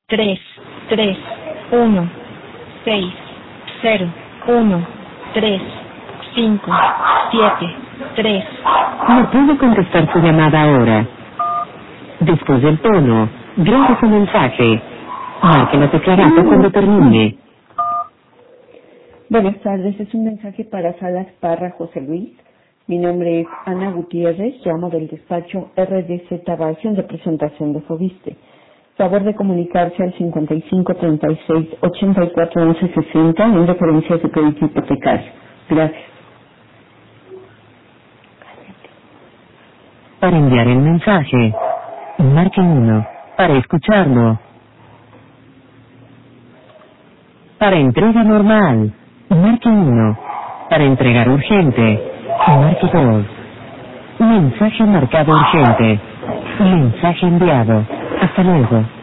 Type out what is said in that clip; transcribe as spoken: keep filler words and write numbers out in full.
tres, tres, uno, seis, cero, uno, tres, cinco, siete, tres. No puedo contestar su llamada ahora. Después del tono, grabe su mensaje. Marque la tecla cuando termine. Buenas tardes, es un mensaje para Salas Parra José Luis. Mi nombre es Ana Gutiérrez, llamo del despacho R D Z Base en representación de Fobiste. Favor de comunicarse al cincuenta y cinco treinta y seis ochenta y cuatro once sesenta en referencia a su crédito hipotecario. Gracias. Para enviar el mensaje, marque uno. Para escucharlo. Para entrega normal, marque uno. Para entregar urgente, marque dos. Mensaje marcado urgente. Mensaje enviado. Hasta luego.